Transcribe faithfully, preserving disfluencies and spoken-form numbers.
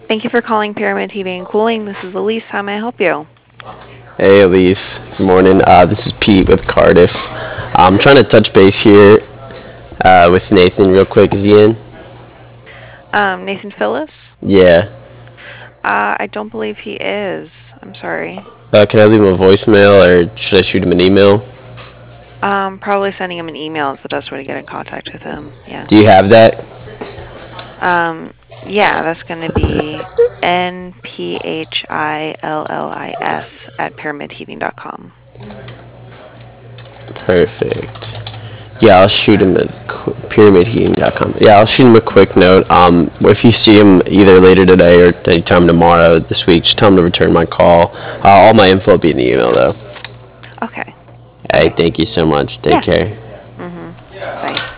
Thank you for calling Pyramid Heating and Cooling. This is Elise. How may I help you? Hey Elise, good morning. Uh, this is Pete with Cardiff. I'm trying to touch base here uh, with Nathan real quick. Is he in? Um, Nathan Phillips? Yeah. Uh, I don't believe he is. I'm sorry. Uh, can I leave him a voicemail or should I shoot him an email? Um, probably sending him an email is the best way to get in contact with him. Yeah. Do you have that? Um, yeah, that's going to be N P H I L L I S at pyramid heating dot com. Perfect. Yeah, I'll shoot him at pyramid heating dot com. Yeah, I'll shoot him a quick note. Um, if you see him either later today or anytime tomorrow this week, just tell him to return my call. Uh, all my info will be in the email though. Okay. Hey, thank you so much. Take Yeah. care. Mm-hmm. Bye.